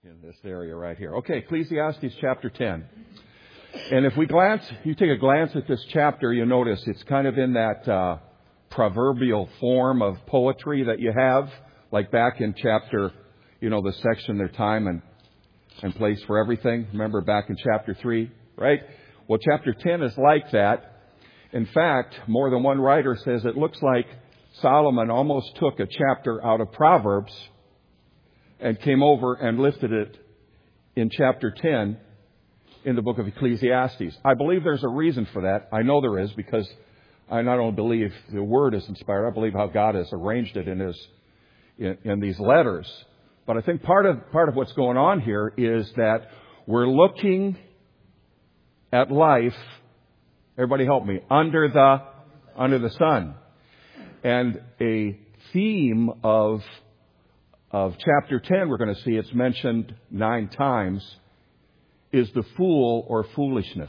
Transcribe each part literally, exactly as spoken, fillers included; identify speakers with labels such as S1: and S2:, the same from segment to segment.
S1: in this area right here. Okay, Ecclesiastes chapter ten. And if we glance, you take a glance at this chapter, you'll notice it's kind of in that uh, proverbial form of poetry that you have, like back in chapter, you know, the section, their time and, and place for everything. Remember back in chapter three, right? Well, chapter ten is like that. In fact, more than one writer says it looks like Solomon almost took a chapter out of Proverbs and came over and lifted it in chapter ten in the book of Ecclesiastes. I believe there's a reason for that. I know there is, because I not only believe the Word is inspired, I believe how God has arranged it in His in, in these letters. But I think part of part of what's going on here is that we're looking at life. Everybody help me. Under the under the sun, and a theme of of chapter ten, we're going to see it's mentioned nine times, is the fool or foolishness.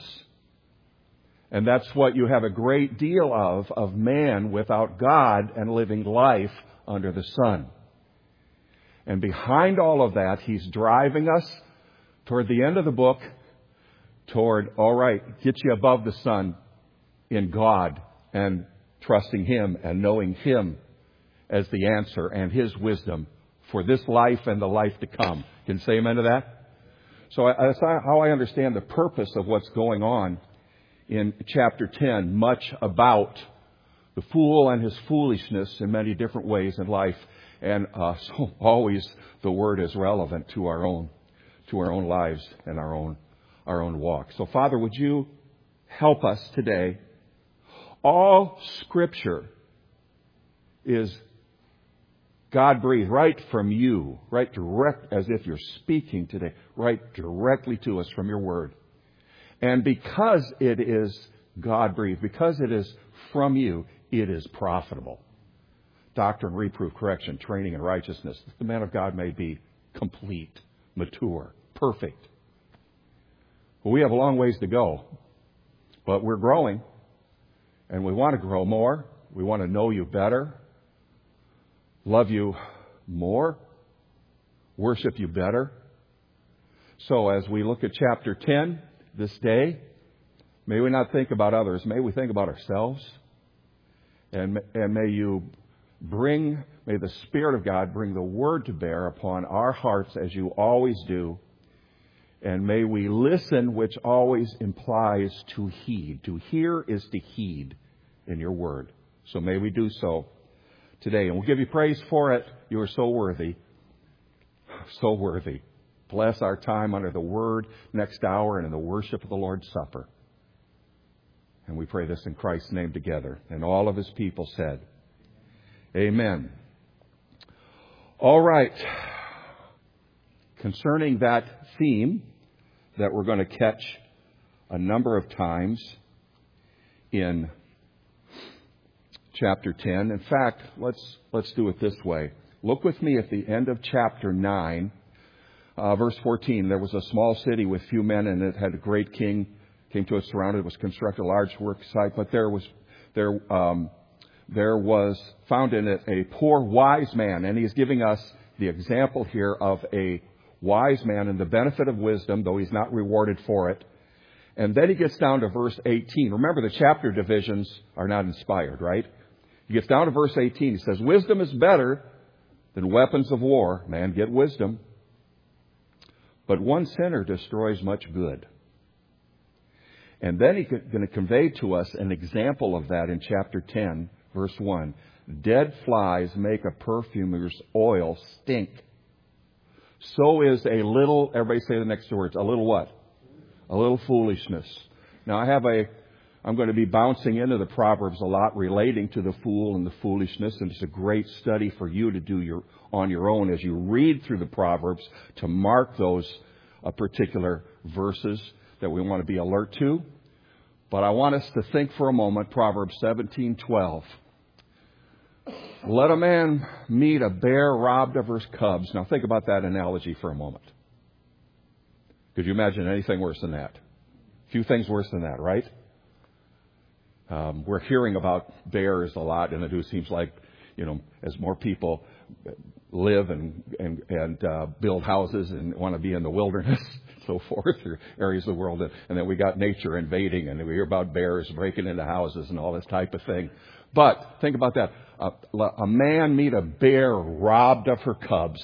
S1: And that's what you have a great deal of, of man without God and living life under the sun. And behind all of that, He's driving us toward the end of the book, toward, all right, get you above the sun in God and trusting Him and knowing Him as the answer and His wisdom for this life and the life to come. Can you say amen to that? So that's how I understand the purpose of what's going on in chapter ten, much about the fool and his foolishness in many different ways in life. And uh, so always the Word is relevant to our own, to our own lives and our own, our own walk. So Father, would you help us today? All Scripture is God-breathed, right from you, right direct, as if you're speaking today, right directly to us from your Word. And because it is God-breathed, because it is from you, it is profitable. Doctrine, reproof, correction, training in righteousness, that the man of God may be complete, mature, perfect. Well, we have a long ways to go, but we're growing, and we want to grow more. We want to know you better, love you more, worship you better. So as we look at chapter ten this day, may we not think about others. May we think about ourselves. And, and may you bring, may the Spirit of God bring the Word to bear upon our hearts as you always do. And may we listen, which always implies to heed. To hear is to heed in your Word. So may we do so today. And we'll give you praise for it. You are so worthy. So worthy. Bless our time under the Word next hour and in the worship of the Lord's Supper. And we pray this in Christ's name together. And all of His people said, Amen. All right. Concerning that theme that we're going to catch a number of times in chapter ten. In fact, let's let's do it this way. Look with me at the end of chapter nine, uh, verse fourteen. There was a small city with few men, and it had a great king. Came to it surrounded, was constructed a large work site, but there was there um, there was found in it a poor wise man, and he's giving us the example here of a wise man and the benefit of wisdom, though he's not rewarded for it. And then he gets down to verse eighteen. Remember, the chapter divisions are not inspired, right? He gets down to verse eighteen. He says, wisdom is better than weapons of war. Man, get wisdom. But one sinner destroys much good. And then he's going to convey to us an example of that in chapter ten, verse one. Dead flies make a perfumer's oil stink. So is a little, everybody say the next words, a little what? A little foolishness. Now I have a, I'm going to be bouncing into the Proverbs a lot relating to the fool and the foolishness, and it's a great study for you to do your, on your own as you read through the Proverbs to mark those uh, particular verses that we want to be alert to. But I want us to think for a moment, Proverbs seventeen twelve. Let a man meet a bear robbed of her cubs. Now think about that analogy for a moment. Could you imagine anything worse than that? A few things worse than that, right? Um, we're hearing about bears a lot, and it seems like, you know, as more people live and and, and uh, build houses and want to be in the wilderness, so forth, or areas of the world. And then we got nature invading, and we hear about bears breaking into houses and all this type of thing. But think about that. A, a man meet a bear robbed of her cubs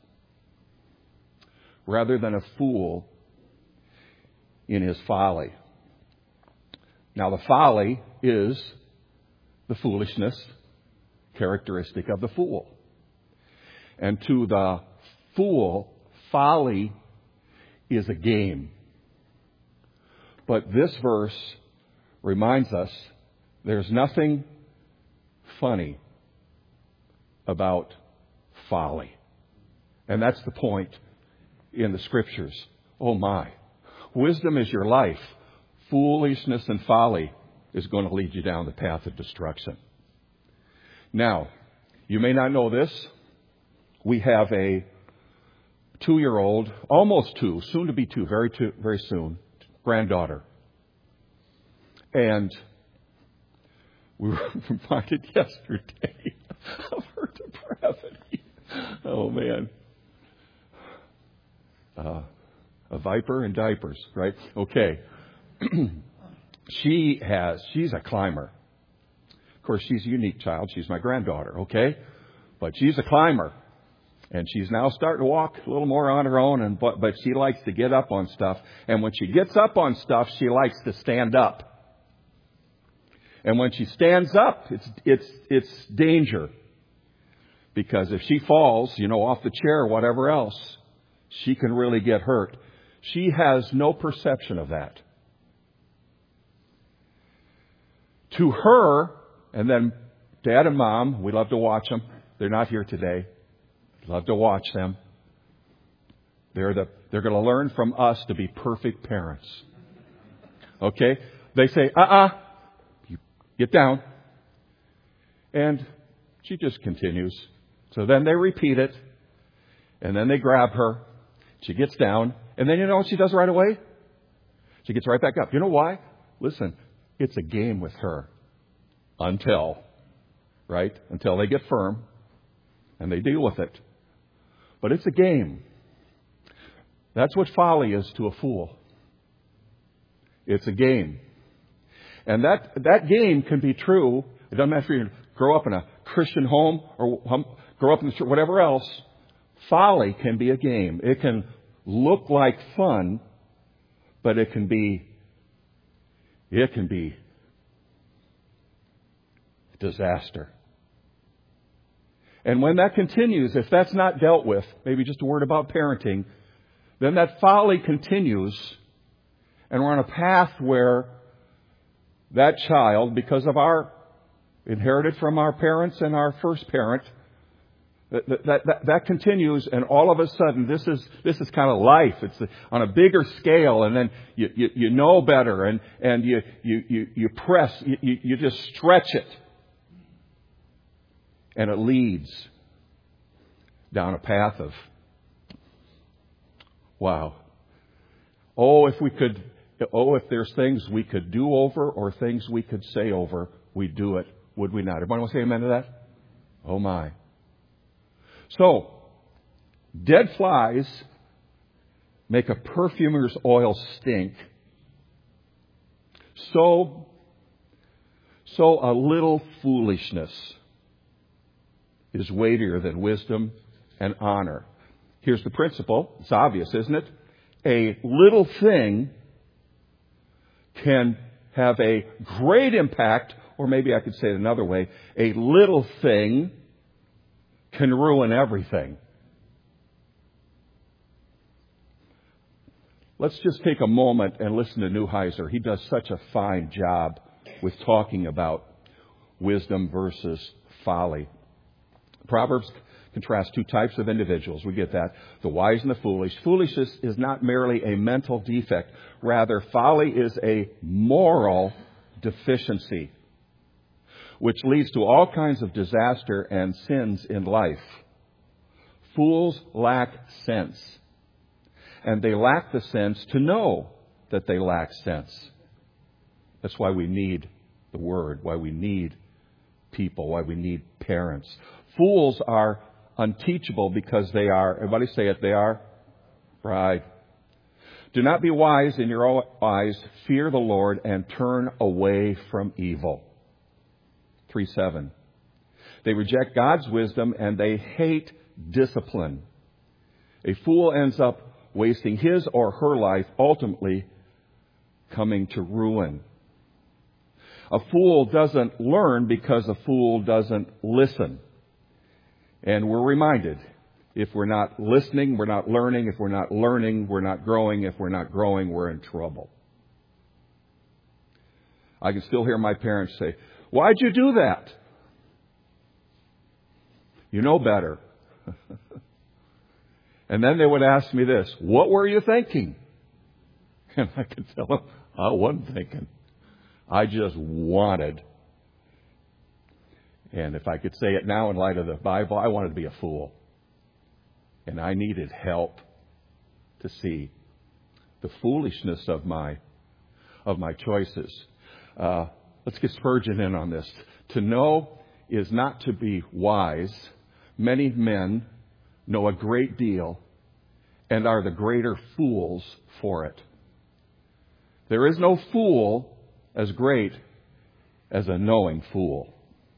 S1: rather than a fool in his folly. Now, the folly is the foolishness characteristic of the fool. And to the fool, folly is a game. But this verse reminds us there's nothing funny about folly. And that's the point in the Scriptures. Oh my. Wisdom is your life. Foolishness and folly is going to lead you down the path of destruction. Now, you may not know this. We have a two-year-old, almost two, soon to be two, very two, very soon, granddaughter. And we were reminded yesterday of her depravity. Oh, man. Uh, a viper in diapers, right? Okay. She has, she's a climber. Of course, she's a unique child. She's my granddaughter, okay? But she's a climber. And she's now starting to walk a little more on her own, and but, but she likes to get up on stuff. And when she gets up on stuff, she likes to stand up. And when she stands up, it's it's it's danger. Because if she falls, you know, off the chair or whatever else, she can really get hurt. She has no perception of that. To her, and then Dad and Mom, we love to watch them. They're not here today. Love to watch them. They're the they're going to learn from us to be perfect parents. Okay? They say, uh-uh, you get down. And she just continues. So then they repeat it. And then they grab her. She gets down. And then you know what she does right away? She gets right back up. You know why? Listen, it's a game with her. Until, right? Until they get firm. And they deal with it. But it's a game. That's what folly is to a fool. It's a game. And that, that game can be true. It doesn't matter if you grow up in a Christian home or grow up in the church, whatever else. Folly can be a game. It can look like fun, but it can be, it can be disaster. And when that continues, if that's not dealt with, maybe just a word about parenting, then that folly continues, and we're on a path where that child, because of our, inherited from our parents and our first parent, that, that, that, that continues, and all of a sudden, this is, this is kind of life. It's on a bigger scale, and then you, you, you know better, and, and you, you, you, you press, you, you just stretch it. And it leads down a path of, wow. Oh, if we could, oh, if there's things we could do over or things we could say over, we'd do it, would we not? Everybody want to say amen to that? Oh, my. So, dead flies make a perfumer's oil stink. So, so a little foolishness is weightier than wisdom and honor. Here's the principle. It's obvious, isn't it? A little thing can have a great impact, or maybe I could say it another way. A little thing can ruin everything. Let's just take a moment and listen to Neuheiser. He does such a fine job with talking about wisdom versus folly. Proverbs contrasts two types of individuals. We get that. The wise and the foolish. Foolishness is not merely a mental defect. Rather, folly is a moral deficiency, which leads to all kinds of disaster and sins in life. Fools lack sense. And they lack the sense to know that they lack sense. That's why we need the Word, why we need people, why we need parents. Fools are unteachable because they are, everybody say it, they are pride. Do not be wise in your own eyes. Fear the Lord and turn away from evil. three seven. They reject God's wisdom and they hate discipline. A fool ends up wasting his or her life, ultimately coming to ruin. A fool doesn't learn because a fool doesn't listen. And we're reminded, if we're not listening, we're not learning. If we're not learning, we're not growing. If we're not growing, we're in trouble. I can still hear my parents say, "Why'd you do that?" You know better. And then they would ask me this, "What were you thinking?" And I could tell them, I wasn't thinking. I just wanted. And if I could say it now in light of the Bible, I wanted to be a fool. And I needed help to see the foolishness of my of my choices. Uh, let's get Spurgeon in on this. To know is not to be wise. Many men know a great deal and are the greater fools for it. There is no fool as great as a knowing fool.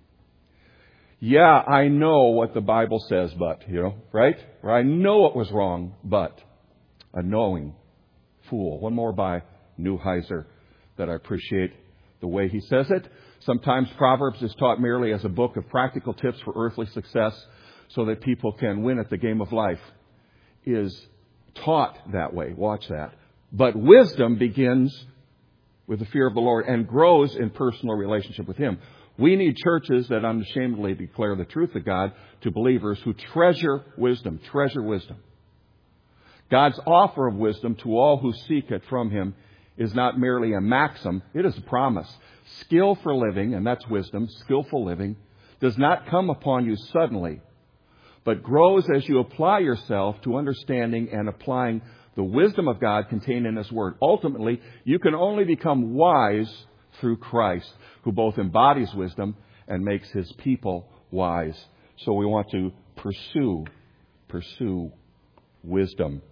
S1: Yeah, I know what the Bible says, but, you know, right? Or I know it was wrong, but a knowing fool. One more by Neuheiser that I appreciate the way he says it. Sometimes Proverbs is taught merely as a book of practical tips for earthly success so that people can win at the game of life. Is taught that way. Watch that. But wisdom begins with the fear of the Lord and grows in personal relationship with Him. We need churches that unashamedly declare the truth of God to believers who treasure wisdom, treasure wisdom. God's offer of wisdom to all who seek it from Him is not merely a maxim, it is a promise. Skill for living, and that's wisdom, skillful living, does not come upon you suddenly, but grows as you apply yourself to understanding and applying the wisdom of God contained in His Word. Ultimately, you can only become wise through Christ, who both embodies wisdom and makes His people wise. So we want to pursue, pursue wisdom.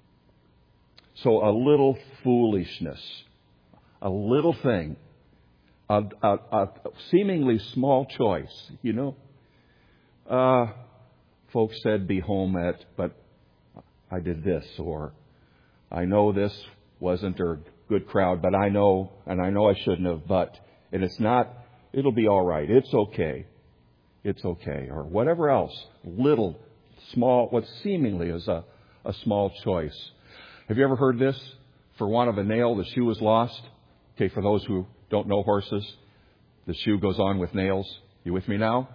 S1: So a little foolishness, a little thing, a, a, a seemingly small choice, you know. Uh, folks said be home at, but I did this, or I know this wasn't a good crowd, but I know, and I know I shouldn't have, but, and it's not, it'll be all right. It's okay. It's okay. Or whatever else, little, small, what seemingly is a, a small choice. Have you ever heard this? For want of a nail, the shoe is lost. Okay, for those who don't know horses, the shoe goes on with nails. You with me now?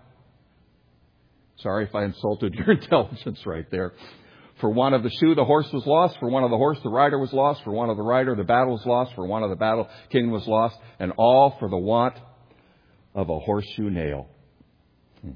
S1: Sorry if I insulted your intelligence right there. For want of the shoe, the horse was lost. For want of the horse, the rider was lost. For want of the rider, the battle was lost. For want of the battle, king was lost. And all for the want of a horseshoe nail. Hmm.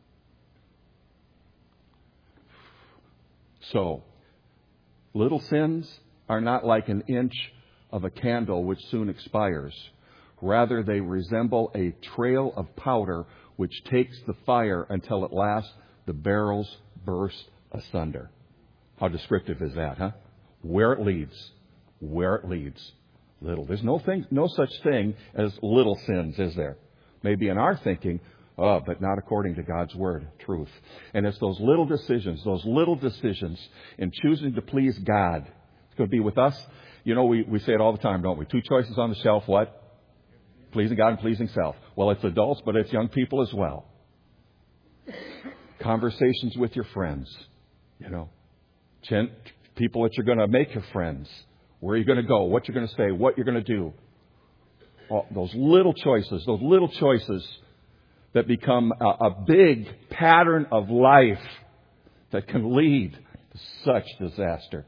S1: So, little sins are not like an inch of a candle which soon expires. Rather, they resemble a trail of powder which takes the fire until at last the barrels burst asunder. How descriptive is that, huh? Where it leads. Where it leads. Little. There's no thing, no such thing as little sins, is there? Maybe in our thinking, oh, but not according to God's Word, truth. And it's those little decisions, those little decisions in choosing to please God. It's going to be with us. You know, we, we say it all the time, don't we? Two choices on the shelf, what? Pleasing God and pleasing self. Well, it's adults, but it's young people as well. Conversations with your friends, you know. People that you're going to make your friends. Where you're going to go, what you're going to say, what you're going to do. All those little choices, those little choices that become a, a big pattern of life that can lead to such disaster.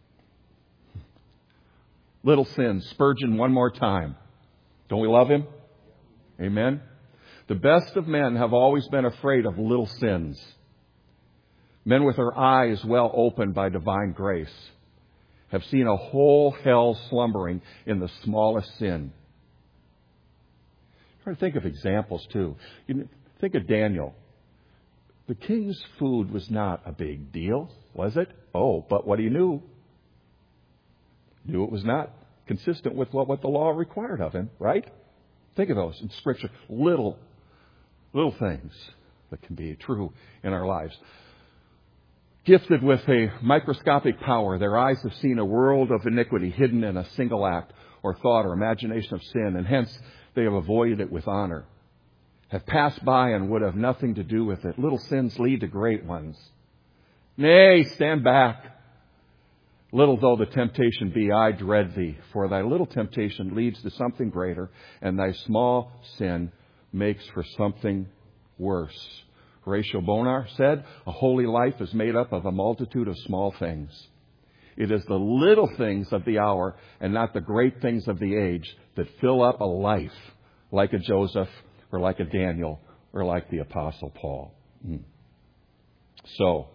S1: Little sins. Spurgeon one more time. Don't we love him? Amen. The best of men have always been afraid of little sins. Men with their eyes well opened by divine grace have seen a whole hell slumbering in the smallest sin. Try to think of examples too. You think of Daniel. The king's food was not a big deal, was it? Oh, but what he knew, knew it was not consistent with what, what the law required of him, right? Think of those in Scripture. Little, little things that can be true in our lives. Gifted with a microscopic power, their eyes have seen a world of iniquity hidden in a single act or thought or imagination of sin, and hence they have avoided it with honor. Have passed by and would have nothing to do with it. Little sins lead to great ones. Nay, stand back. Little though the temptation be, I dread thee. For thy little temptation leads to something greater, and thy small sin makes for something worse. Horatio Bonar said, a holy life is made up of a multitude of small things. It is the little things of the hour and not the great things of the age that fill up a life like a Joseph or like a Daniel or like the Apostle Paul. Mm. So,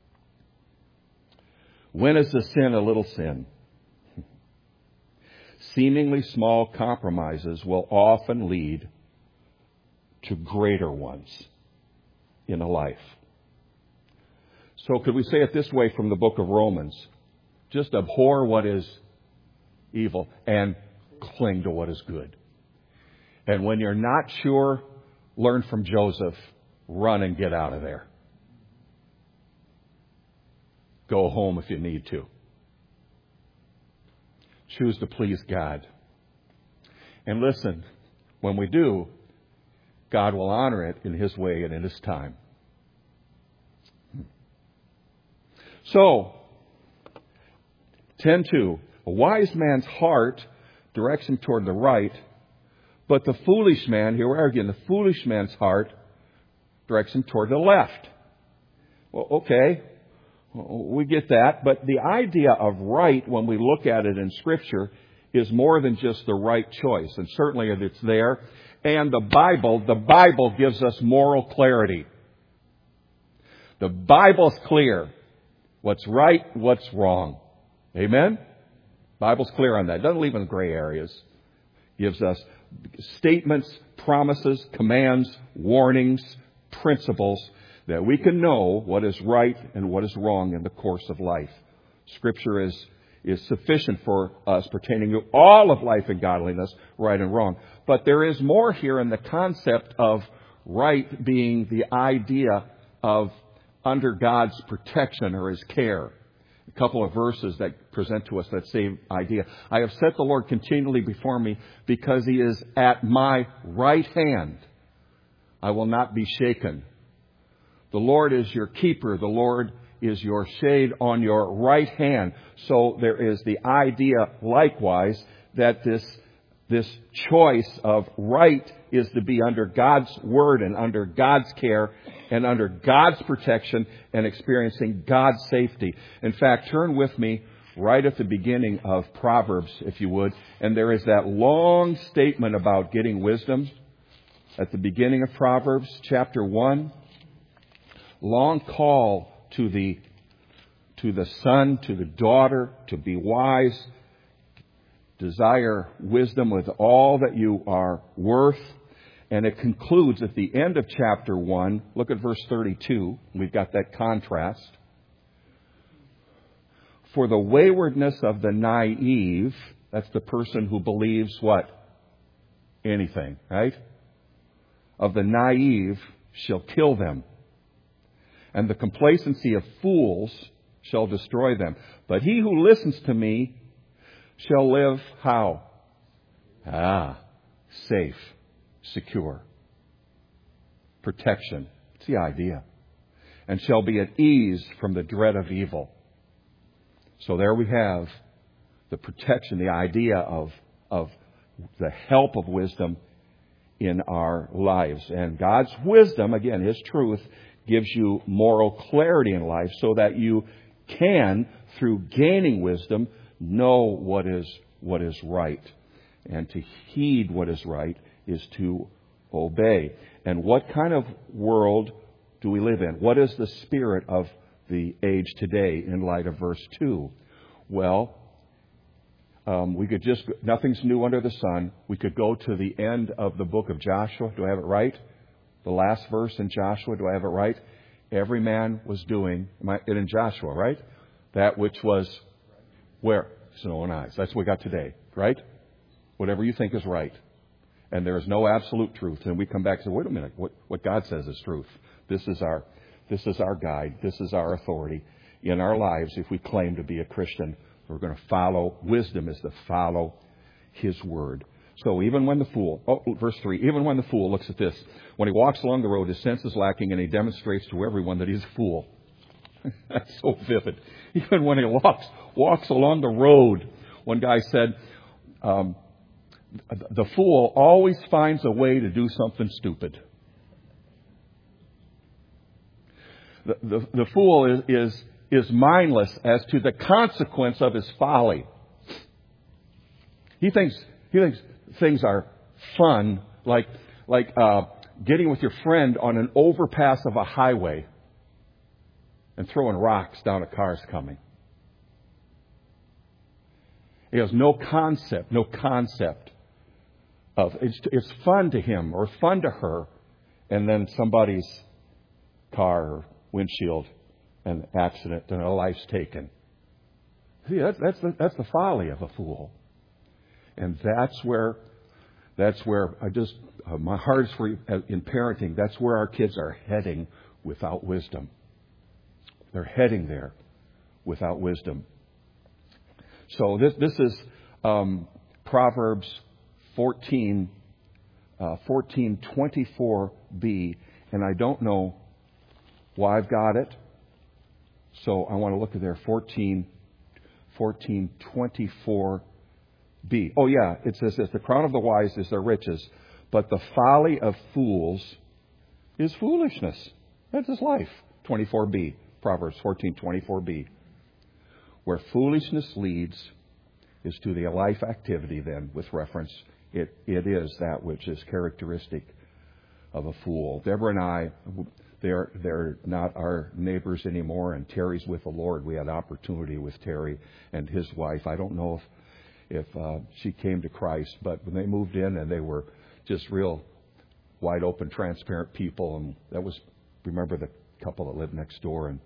S1: when is the sin a little sin? Seemingly small compromises will often lead to greater ones in a life. So could we say it this way from the book of Romans? Just abhor what is evil and cling to what is good. And when you're not sure, learn from Joseph. Run and get out of there. Go home if you need to. Choose to please God. And listen, when we do, God will honor it in His way and in His time. So, ten two. A wise man's heart directs him toward the right, but the foolish man, here we are again, the foolish man's heart directs him toward the left. Well, okay, we get that, but the idea of right, when we look at it in Scripture, is more than just the right choice. And certainly it's there. And the Bible, the Bible gives us moral clarity. The Bible's clear. What's right, what's wrong. Amen? Bible's clear on that. It doesn't leave in gray areas. Gives us statements, promises, commands, warnings, principles that we can know what is right and what is wrong in the course of life. Scripture is, is sufficient for us pertaining to all of life and godliness, right and wrong. But there is more here in the concept of right being the idea of under God's protection or His care. A couple of verses that present to us that same idea. I have set the Lord continually before me because He is at my right hand. I will not be shaken. The Lord is your keeper. The Lord is your shade on your right hand. So there is the idea likewise that this, this choice of right is to be under God's word and under God's care and under God's protection and experiencing God's safety. In fact, turn with me right at the beginning of Proverbs, if you would. And there is that long statement about getting wisdom at the beginning of Proverbs chapter one. Long call to the to the son, to the daughter, to be wise. Desire wisdom with all that you are worth. And it concludes at the end of chapter one. Look at verse thirty-two. We've got that contrast. For the waywardness of the naive, that's the person who believes what? Anything, right? Of the naive shall kill them. And the complacency of fools shall destroy them. But he who listens to me shall live how? Ah, safe, secure. Protection. It's the idea. And shall be at ease from the dread of evil. So there we have the protection, the idea of, of the help of wisdom in our lives. And God's wisdom, again, His truth, gives you moral clarity in life so that you can, through gaining wisdom, know what is what is right. And to heed what is right is to obey. And what kind of world do we live in? What is the spirit of the age today in light of verse two? Well, um, we could just, nothing's new under the sun. We could go to the end of the book of Joshua. Do I have it right? The last verse in Joshua, do I have it right? every man was doing, and in Joshua, right? That which was where? His own eyes. That's what we got today, right? Whatever you think is right. And there is no absolute truth. And we come back and say, wait a minute, what, what God says is truth. This is our, this is our guide. This is our authority in our lives. If we claim to be a Christian, we're going to follow. Wisdom is to follow His word. So even when the fool, oh, verse three, even when the fool looks at this, when he walks along the road, his sense is lacking, and he demonstrates to everyone that he's a fool. That's so vivid. Even when he walks, walks along the road, one guy said, um, the fool always finds a way to do something stupid. The, the, the fool is, is, is mindless as to the consequence of his folly. He thinks, he thinks things are fun, like, like, uh, getting with your friend on an overpass of a highway and throwing rocks down a car's coming. He has no concept, no concept of, it's, it's fun to him or fun to her, and then somebody's car or windshield, an accident, and a life's taken. See, that's, that's, the, that's the folly of a fool. And that's where, that's where I just, uh, my heart is for in parenting, that's where our kids are heading without wisdom. They're heading there without wisdom. So this, this is um, Proverbs fourteen, uh, fourteen twenty-four b, and I don't know why I've got it. So I want to look at there, fourteen, fourteen twenty-four b. Oh yeah, it says this: the crown of the wise is their riches, but the folly of fools is foolishness. That's his life. twenty-four b, Proverbs fourteen twenty-four b. Where foolishness leads is to the life activity then, with reference, it, it is that which is characteristic of a fool. Deborah and I, they're, they're not our neighbors anymore, and Terry's with the Lord. We had opportunity with Terry and his wife. I don't know if, if uh, she came to Christ, but when they moved in and they were just real wide open, transparent people, and that was, remember the couple that lived next door, and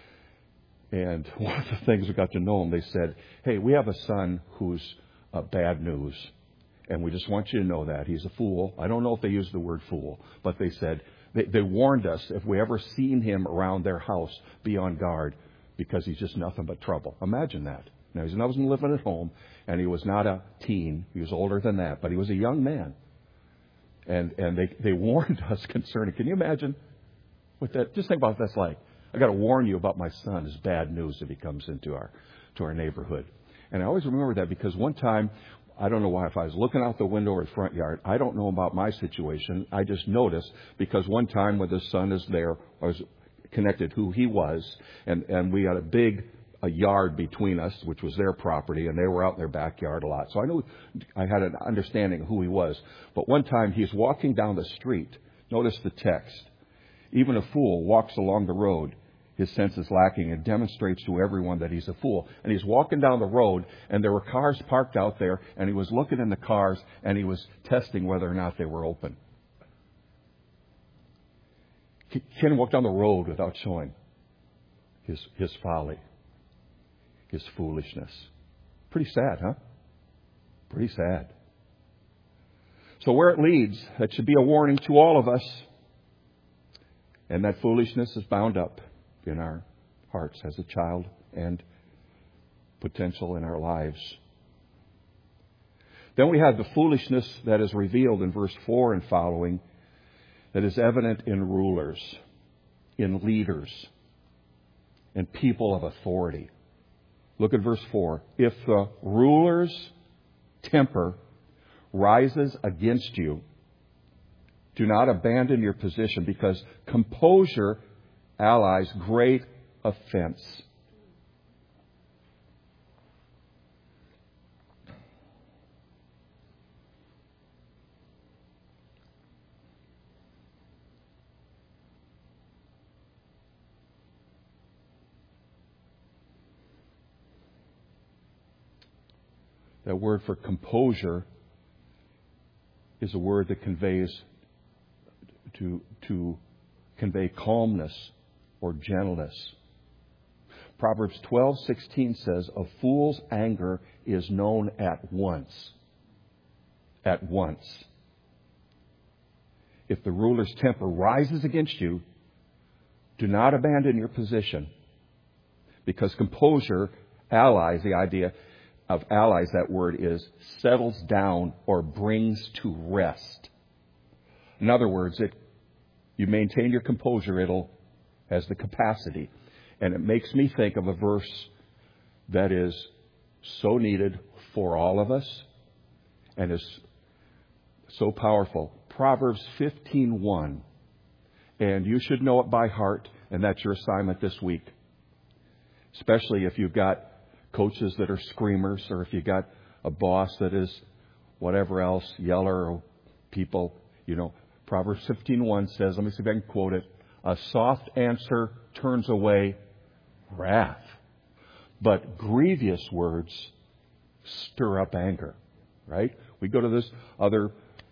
S1: And one of the things we got to know them, they said, hey, we have a son who's uh, bad news. And we just want you to know that. He's a fool. I don't know if they used the word fool, but they said, they, they warned us if we ever seen him around their house, be on guard, because he's just nothing but trouble. Imagine that. Now, he wasn't living at home, and he was not a teen. He was older than that, but he was a young man. And and they, they warned us concerning, can you imagine what that, just think about what that's like. I got to warn you about my son. It's bad news if he comes into our to our neighborhood. And I always remember that because one time, I don't know why, if I was looking out the window or the front yard, I don't know about my situation. I just noticed because one time when the son is there, I was connected who he was, and, and we had a big a yard between us, which was their property, and they were out in their backyard a lot. So I knew I had an understanding of who he was. But one time he's walking down the street. Notice the text. Even a fool walks along the road. His sense is lacking and demonstrates to everyone that he's a fool. And he's walking down the road, and there were cars parked out there, and he was looking in the cars, and he was testing whether or not they were open. He can't walk down the road without showing his his folly, his foolishness. Pretty sad, huh? Pretty sad. So where it leads, that should be a warning to all of us. And that foolishness is bound up in our hearts as a child and potential in our lives. Then we have the foolishness that is revealed in verse four and following, that is evident in rulers, in leaders, in people of authority. Look at verse four. If the ruler's temper rises against you, do not abandon your position, because composure allies great offense. That word for composure is a word that conveys to to convey calmness or gentleness. Proverbs twelve sixteen says, a fool's anger is known at once. At once. If the ruler's temper rises against you, do not abandon your position, because composure allies, the idea of allies, that word is settles down or brings to rest. In other words, it, you maintain your composure, it'll has the capacity. And it makes me think of a verse that is so needed for all of us and is so powerful. Proverbs fifteen one. And you should know it by heart, and that's your assignment this week. Especially if you've got coaches that are screamers, or if you've got a boss that is whatever else, yeller, or people, you know. Proverbs fifteen one says, let me see if I can quote it, a soft answer turns away wrath, but grievous words stir up anger. Right? We go to this other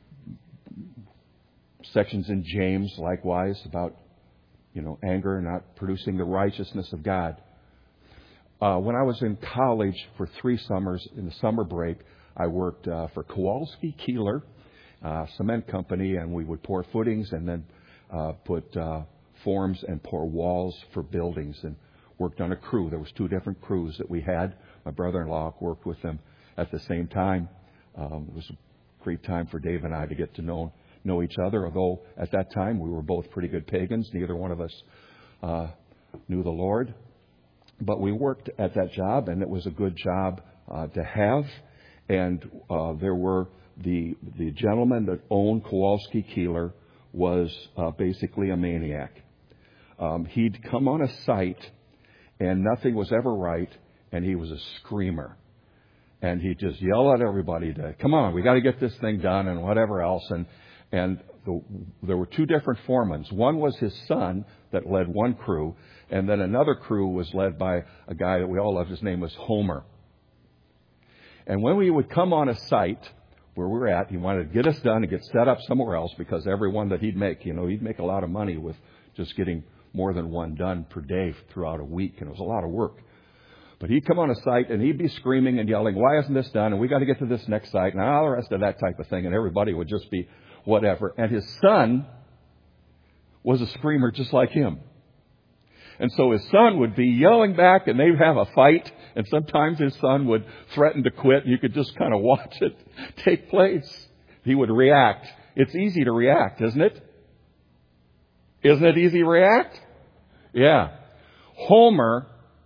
S1: sections in James, likewise, about, you know, anger not producing the righteousness of God. Uh, when I was in college for three summers, in the summer break, I worked uh, for Kowalski Keeler, uh, cement company, and we would pour footings and then uh, put uh, forms and pour walls for buildings, and worked on a crew. There was two different crews that we had. My brother-in-law worked with them at the same time. Um, it was a great time for Dave and I to get to know know each other, although at that time we were both pretty good pagans. Neither one of us uh, knew the Lord. But we worked at that job, and it was a good job uh, to have. And uh, there were the the gentleman that owned Kowalski Keeler was uh, basically a maniac. Um, he'd come on a site, and nothing was ever right, and he was a screamer. And he'd just yell at everybody to, come on, we got to get this thing done, and whatever else. And and the, there were two different foremen. One was his son that led one crew, and then another crew was led by a guy that we all loved. His name was Homer. And when we would come on a site where we were at, he wanted to get us done and get set up somewhere else, because every one that he'd make, you know, he'd make a lot of money with just getting more than one done per day throughout a week, and it was a lot of work. But he'd come on a site and he'd be screaming and yelling, why isn't this done? And we got to get to this next site, and all the rest of that type of thing. And everybody would just be whatever. And his son was a screamer just like him. And so his son would be yelling back, and they'd have a fight. And sometimes his son would threaten to quit, and you could just kind of watch it take place. He would react. It's easy to react, isn't it? Isn't it easy to react? Yeah. Homer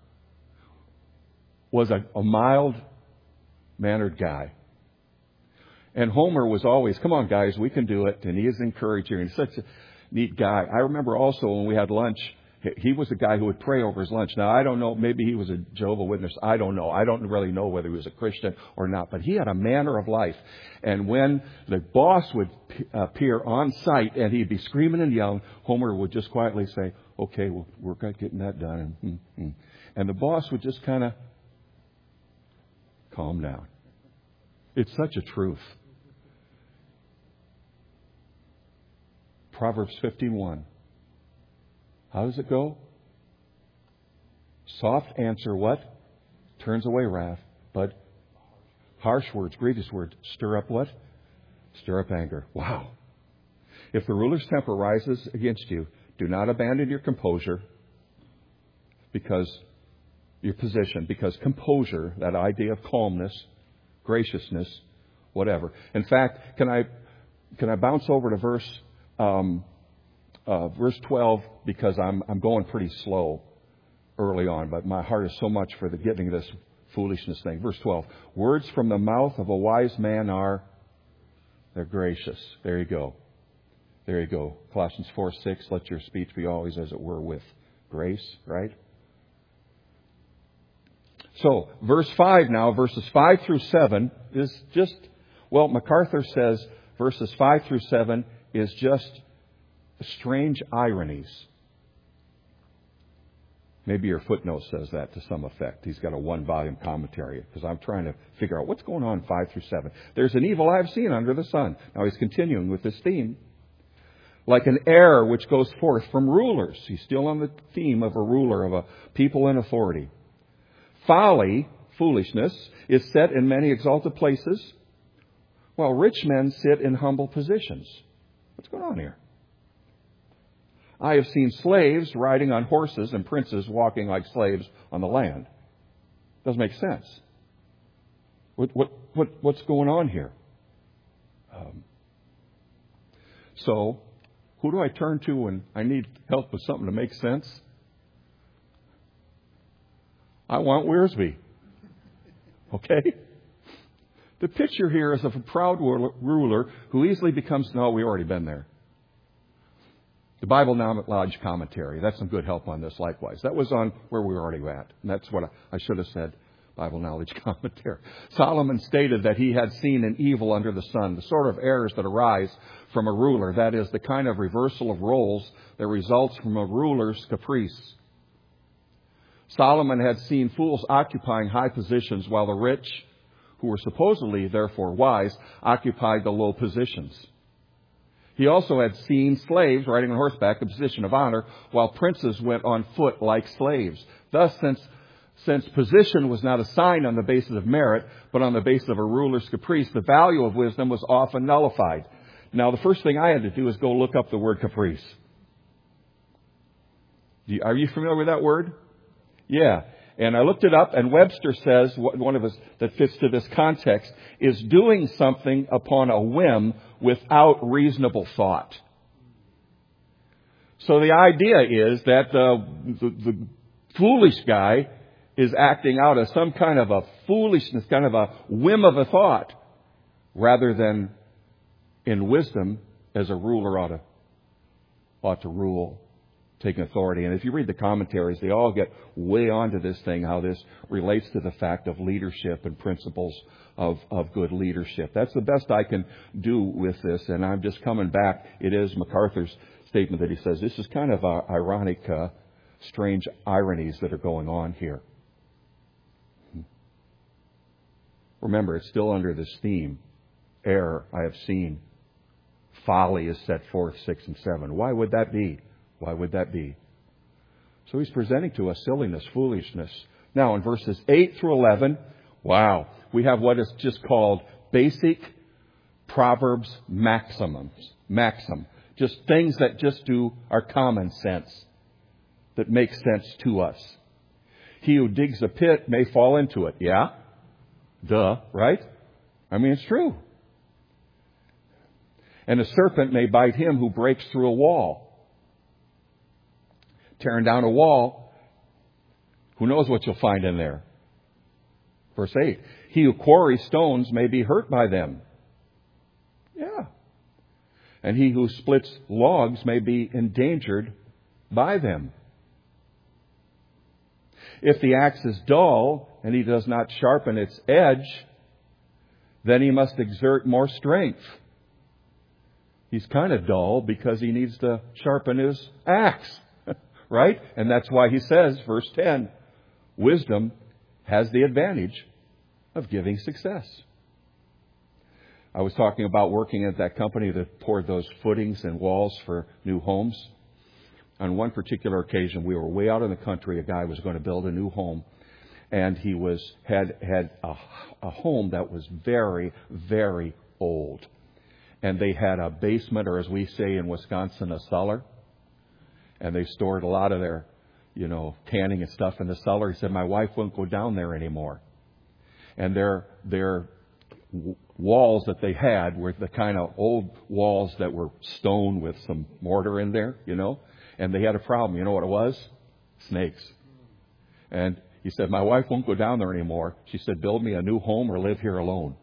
S1: was a, a mild-mannered guy. And Homer was always, come on, guys, we can do it. And he is encouraging. And he's such a neat guy. I remember also when we had lunch, he was a guy who would pray over his lunch. Now, I don't know. Maybe he was a Jehovah's Witness. I don't know. I don't really know whether he was a Christian or not. But he had a manner of life. And when the boss would appear on site and he'd be screaming and yelling, Homer would just quietly say, okay, we'll work out getting that done. And, mm-hmm. and the boss would just kind of calm down. It's such a truth. Proverbs fifteen one. How does it go? Soft answer what? Turns away wrath. But harsh words, grievous words, stir up what? Stir up anger. Wow. If the ruler's temper rises against you, do not abandon your composure, because your position, because composure, that idea of calmness, graciousness, whatever. In fact, can I can I bounce over to verse um, uh, verse twelve, because I'm I'm going pretty slow early on, but my heart is so much for the getting this foolishness thing. Verse twelve: words from the mouth of a wise man are they're gracious. There you go. There you go. Colossians four six. Let your speech be always, as it were, with grace. Right. So, verse five now, verses five through seven is just, well, MacArthur says verses five through seven is just strange ironies. Maybe your footnote says that to some effect. He's got a one-volume commentary, because I'm trying to figure out what's going on five through seven. There's an evil I've seen under the sun. Now, he's continuing with this theme. like an air which goes forth from rulers. He's still on the theme of a ruler, of a people in authority. Folly, foolishness, is set in many exalted places, while rich men sit in humble positions. What's going on here? I have seen slaves riding on horses and princes walking like slaves on the land. Doesn't make sense. What, what, what, what's going on here? Um, so, who do I turn to when I need help with something to make sense? I want Wiersbe. Okay? The picture here is of a proud ruler who easily becomes, no, we've already been there. The Bible Knowledge Commentary. That's some good help on this likewise. That was on where we were already at. And that's what I, I should have said. Bible Knowledge Commentary. Solomon stated that he had seen an evil under the sun, the sort of errors that arise from a ruler. That is, the kind of reversal of roles that results from a ruler's caprice. Solomon had seen fools occupying high positions while the rich, who were supposedly therefore wise, occupied the low positions. He also had seen slaves riding on horseback, a position of honor, while princes went on foot like slaves. Thus, since, since position was not assigned on the basis of merit, but on the basis of a ruler's caprice, the value of wisdom was often nullified. Now, the first thing I had to do is go look up the word caprice. Are you familiar with that word? Yeah. And I looked it up, and Webster says, one of us that fits to this context, is doing something upon a whim without reasonable thought. So the idea is that the, the, the foolish guy is acting out of some kind of a foolishness, kind of a whim of a thought, rather than in wisdom as a ruler ought to, ought to rule. Taking authority. And if you read the commentaries, they all get way onto this thing, how this relates to the fact of leadership and principles of, of good leadership. That's the best I can do with this. And I'm just coming back. It is MacArthur's statement that he says this is kind of uh, ironic, uh, strange ironies that are going on here. Remember, it's still under this theme. Error I have seen. Folly is set forth, six and seven. Why would that be? Why would that be? So he's presenting to us silliness, foolishness. Now in verses eight through eleven, wow, we have what is just called basic Proverbs maximums. Maxim. Just things that just do our common sense, that make sense to us. He who digs a pit may fall into it. Yeah? Duh, right? I mean, it's true. And a serpent may bite him who breaks through a wall. Tearing down a wall, who knows what you'll find in there? Verse eight, he who quarries stones may be hurt by them. Yeah. And he who splits logs may be endangered by them. If the axe is dull and he does not sharpen its edge, then he must exert more strength. He's kind of dull because he needs to sharpen his axe. Right? And that's why he says, verse ten, wisdom has the advantage of giving success. I was talking about working at that company that poured those footings and walls for new homes. On one particular occasion, we were way out in the country. A guy was going to build a new home. And he was had had a, a home that was very, very old. And they had a basement, or as we say in Wisconsin, a cellar. And they stored a lot of their, you know, tanning and stuff in the cellar. He said, my wife won't go down there anymore. And their their walls that they had were the kind of old walls that were stone with some mortar in there, you know. And they had a problem. You know what it was? Snakes. And he said, my wife won't go down there anymore. She said, build me a new home or live here alone.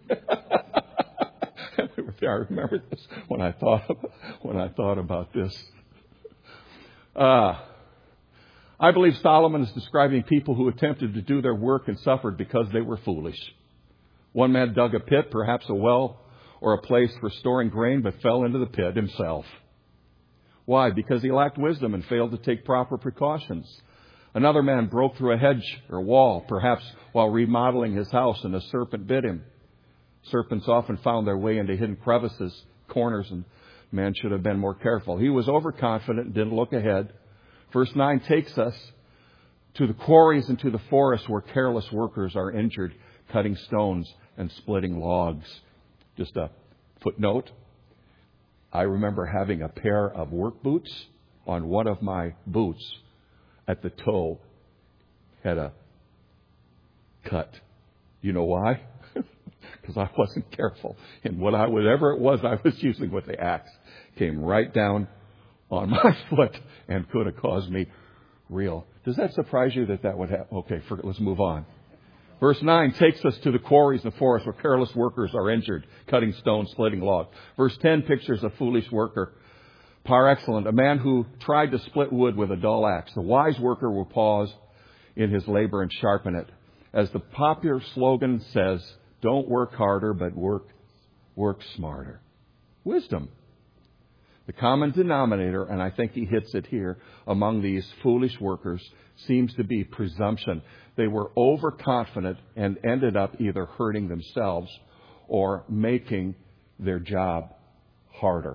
S1: I remember this when I thought when I thought about this. Uh, I believe Solomon is describing people who attempted to do their work and suffered because they were foolish. One man dug a pit, perhaps a well or a place for storing grain, but fell into the pit himself. Why? Because he lacked wisdom and failed to take proper precautions. Another man broke through a hedge or wall, perhaps while remodeling his house, and a serpent bit him. Serpents often found their way into hidden crevices, corners, and Man should have been more careful. He was overconfident, didn't look ahead. Verse nine takes us to the quarries and to the forests where careless workers are injured, cutting stones and splitting logs. Just a footnote. I remember having a pair of work boots on one of my boots at the toe had a cut. You know why? Because I wasn't careful. And what I, whatever it was I was using with the axe came right down on my foot and could have caused me real. Does that surprise you that that would happen? Okay, for, let's move on. Verse nine takes us to the quarries and forests where careless workers are injured, cutting stones, splitting logs. Verse ten pictures a foolish worker, par excellence, a man who tried to split wood with a dull axe. The wise worker will pause in his labor and sharpen it. As the popular slogan says, don't work harder, but work, work smarter. Wisdom. The common denominator, and I think he hits it here, among these foolish workers seems to be presumption. They were overconfident and ended up either hurting themselves or making their job harder.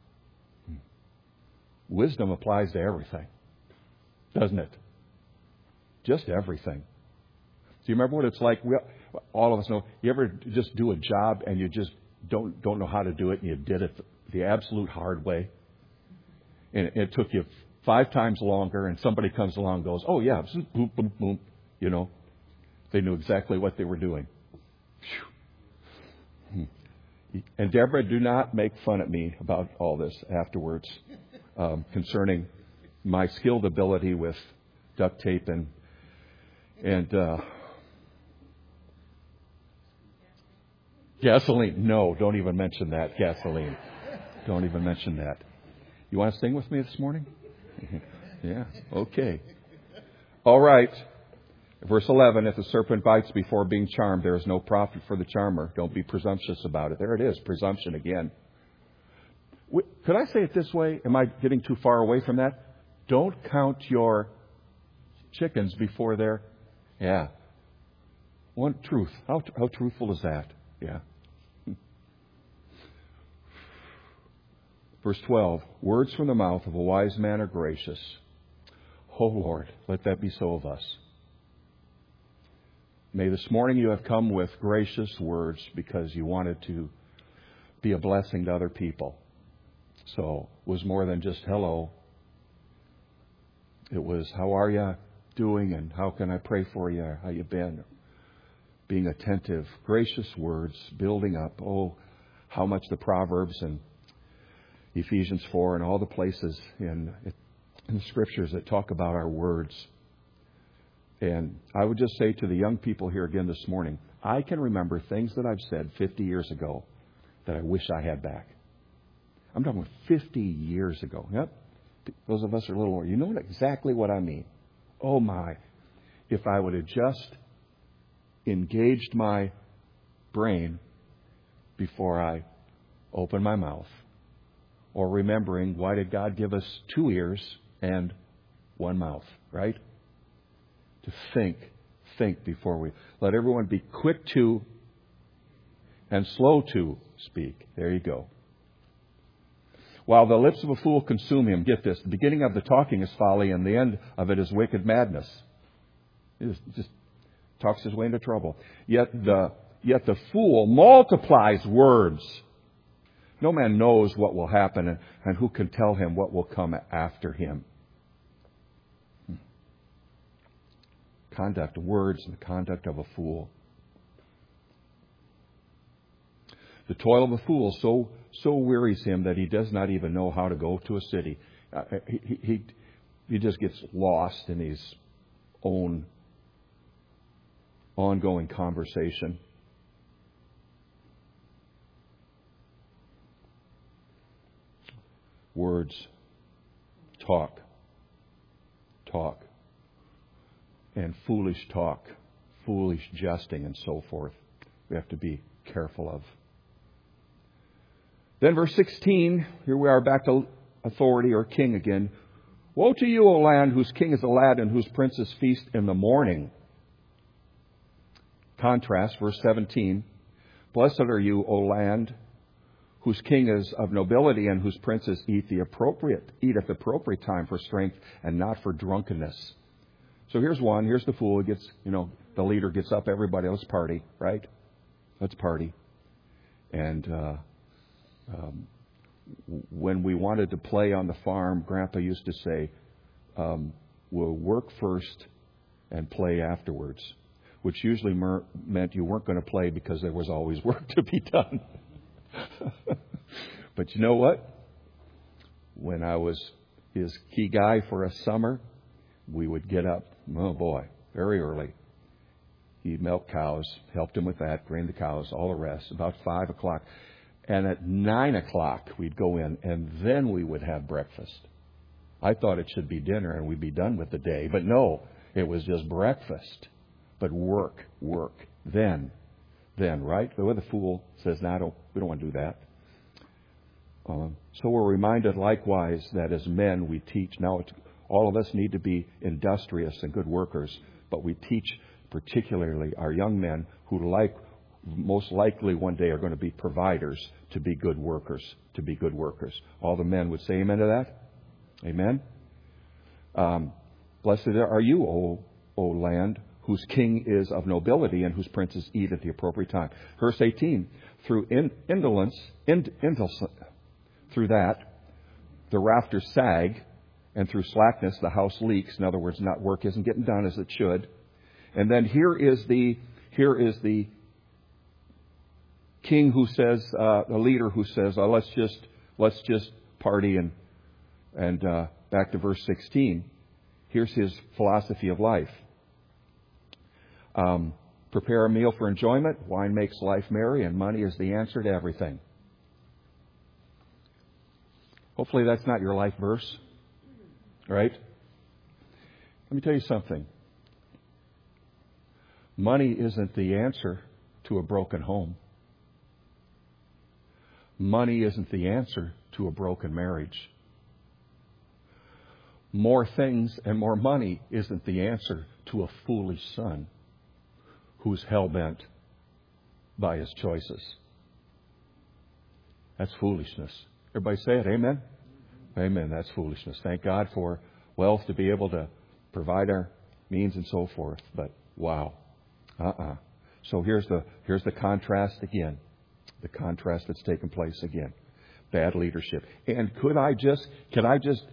S1: Wisdom applies to everything, doesn't it? Just everything. Do you remember what it's like? We, all of us know. You ever just do a job and you just don't don't know how to do it, and you did it the absolute hard way, and it, it took you five times longer, and somebody comes along and goes, "Oh yeah, boom, boom, boom," you know, they knew exactly what they were doing. Whew. And Deborah, do not make fun at me about all this afterwards um, concerning my skilled ability with duct tape and and uh, gasoline. No, don't even mention that. Gasoline. Don't even mention that. You want to sing with me this morning? Yeah. Okay. All right. Verse eleven, if the serpent bites before being charmed, there is no profit for the charmer. Don't be presumptuous about it. There it is, presumption again. Could I say it this way? Am I getting too far away from that? Don't count your chickens before they're... Yeah. One truth. How, how truthful is that? Yeah. Verse twelve, words from the mouth of a wise man are gracious. Oh Lord, let that be so of us. May this morning you have come with gracious words because you wanted to be a blessing to other people. So it was more than just hello. It was, how are you doing, and how can I pray for you? How you been? Being attentive, gracious words, building up. Oh, how much the Proverbs and Ephesians four and all the places in, in the Scriptures that talk about our words. And I would just say to the young people here again this morning, I can remember things that I've said fifty years ago that I wish I had back. I'm talking about fifty years ago. Yep. Those of us are a little older. You know exactly what I mean. Oh my. If I would have just engaged my brain before I opened my mouth. Or remembering, why did God give us two ears and one mouth, right? To think, think before we... Let everyone be quick to and slow to speak. There you go. While the lips of a fool consume him, get this, the beginning of the talking is folly and the end of it is wicked madness. It is, just talks his way into trouble. Yet the, yet the fool multiplies words. No man knows what will happen, and, and who can tell him what will come after him. Hmm. Conduct, words, and the conduct of a fool. The toil of a fool so so wearies him that he does not even know how to go to a city. Uh, he, he he just gets lost in his own ongoing conversation. Words, talk, talk, and foolish talk, foolish jesting, and so forth. We have to be careful of. Then verse sixteen, here we are back to authority or king again. Woe to you, O land, whose king is a lad and whose princes feast in the morning. Contrast, verse seventeen. Blessed are you, O land, whose king is of nobility and whose princes eat the appropriate, eat at the appropriate time for strength and not for drunkenness. So here's one. Here's the fool. He gets, you know, the leader gets up. Everybody, let's party, right? Let's party. And uh, um, when we wanted to play on the farm, Grandpa used to say, um, we'll work first and play afterwards, which usually mer- meant you weren't going to play because there was always work to be done. But you know what? When I was his key guy for a summer, we would get up, oh boy, very early. He'd milk cows, helped him with that, drain the cows, all the rest, about five o'clock. And at nine o'clock, we'd go in, and then we would have breakfast. I thought it should be dinner, and we'd be done with the day. But no, it was just breakfast. But work, work. Then, then, right? The way the fool says, no, don't, we don't want to do that. Um, so we're reminded likewise that as men we teach. Now, it's, all of us need to be industrious and good workers, but we teach particularly our young men who like most likely one day are going to be providers to be good workers, to be good workers. All the men would say amen to that? Amen? Um, blessed are you, O, o land, whose king is of nobility and whose princes eat at the appropriate time. Verse eighteen, through in, indolence, ind, indolence, through that, the rafters sag, and through slackness, the house leaks. In other words, not work isn't getting done as it should. And then here is the here is the king who says, uh, the leader who says, oh, let's just let's just party and and uh, back to verse sixteen. Here's his philosophy of life. Um, prepare a meal for enjoyment. Wine makes life merry, and money is the answer to everything. Hopefully that's not your life verse, right? Let me tell you something. Money isn't the answer to a broken home. Money isn't the answer to a broken marriage. More things and more money isn't the answer to a foolish son who's hell-bent by his choices. That's foolishness. Everybody say it, amen? Amen, that's foolishness. Thank God for wealth to be able to provide our means and so forth. But wow. Uh-uh. So here's the here's the contrast again. The contrast that's taken place again. Bad leadership. And could I just, can I just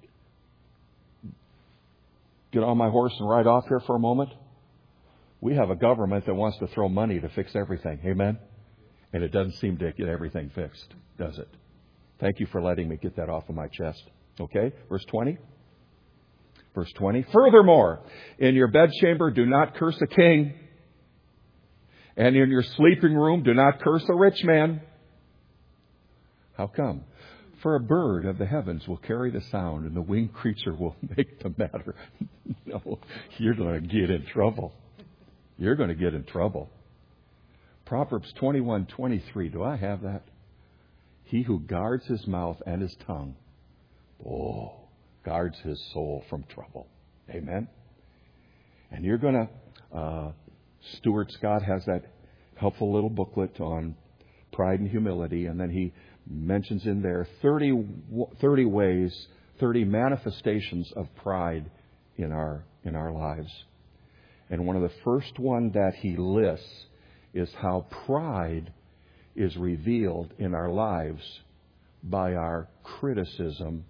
S1: get on my horse and ride off here for a moment? We have a government that wants to throw money to fix everything. Amen? And it doesn't seem to get everything fixed, does it? Thank you for letting me get that off of my chest. Okay? Verse twenty. Verse twenty. Furthermore, in your bedchamber do not curse a king. And in your sleeping room do not curse a rich man. How come? For a bird of the heavens will carry the sound, and the winged creature will make the matter. No, you're going to get in trouble. You're going to get in trouble. Proverbs twenty-one twenty-three. Do I have that? He who guards his mouth and his tongue, oh, guards his soul from trouble. Amen? And you're going to, uh, Stuart Scott has that helpful little booklet on pride and humility, and then he mentions in there thirty, thirty ways, thirty manifestations of pride in our in our lives. And one of the first one that he lists is how pride is revealed in our lives by our criticism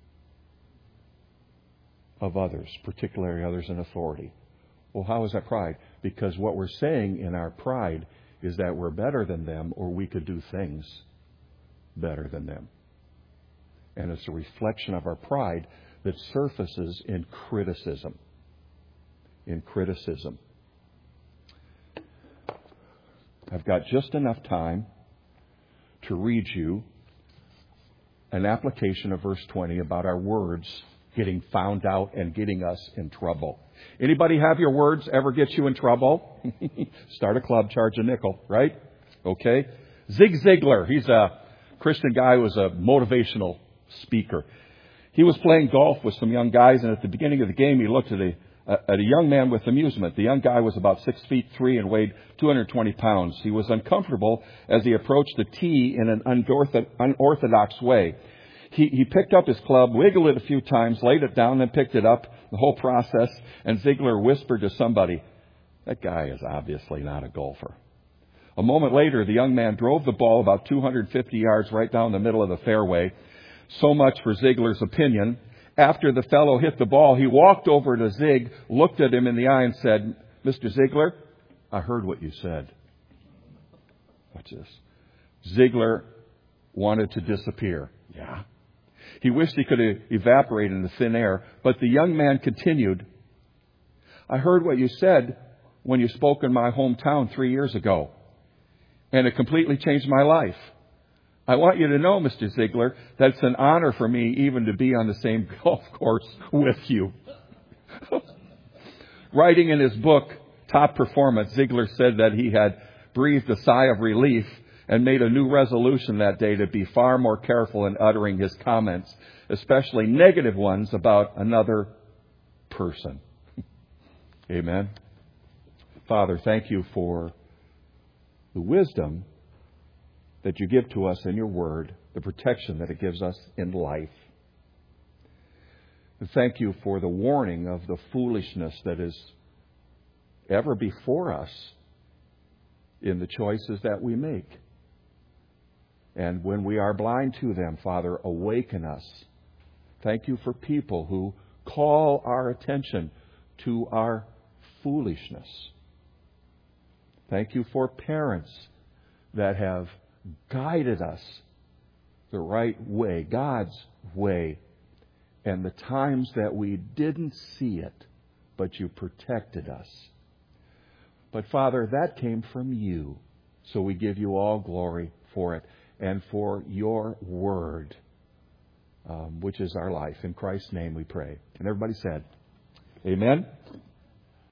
S1: of others, particularly others in authority. Well, how is that pride? Because what we're saying in our pride is that we're better than them, or we could do things better than them. And it's a reflection of our pride that surfaces in criticism. In criticism. I've got just enough time to read you an application of verse twenty about our words getting found out and getting us in trouble. Anybody have your words ever get you in trouble? Start a club, charge a nickel, right? Okay. Zig Ziglar, he's a Christian guy who was a motivational speaker. He was playing golf with some young guys, and at the beginning of the game, he looked at a, uh, at a young man with amusement. The young guy was about six feet three and weighed two hundred twenty pounds. He was uncomfortable as he approached the tee in an unortho- unorthodox way. He, he picked up his club, wiggled it a few times, laid it down, then picked it up, the whole process, and Ziegler whispered to somebody, "That guy is obviously not a golfer." A moment later, the young man drove the ball about two hundred fifty yards right down the middle of the fairway. So much for Ziegler's opinion. After the fellow hit the ball, he walked over to Zig, looked at him in the eye and said, "Mister Ziegler, I heard what you said." Watch this. Ziegler wanted to disappear. Yeah. He wished he could evaporate into thin air, but the young man continued, "I heard what you said when you spoke in my hometown three years ago, and it completely changed my life. I want you to know, Mister Ziegler, that it's an honor for me even to be on the same golf course with you." Writing in his book, Top Performance, Ziegler said that he had breathed a sigh of relief and made a new resolution that day to be far more careful in uttering his comments, especially negative ones about another person. Amen. Father, thank you for the wisdom that you give to us in your word, the protection that it gives us in life. And thank you for the warning of the foolishness that is ever before us in the choices that we make. And when we are blind to them, Father, awaken us. Thank you for people who call our attention to our foolishness. Thank you for parents that have guided us the right way, God's way, and the times that we didn't see it, but you protected us. But Father, that came from you, so we give you all glory for it and for your word, um, which is our life. In Christ's name we pray. And everybody said, Amen.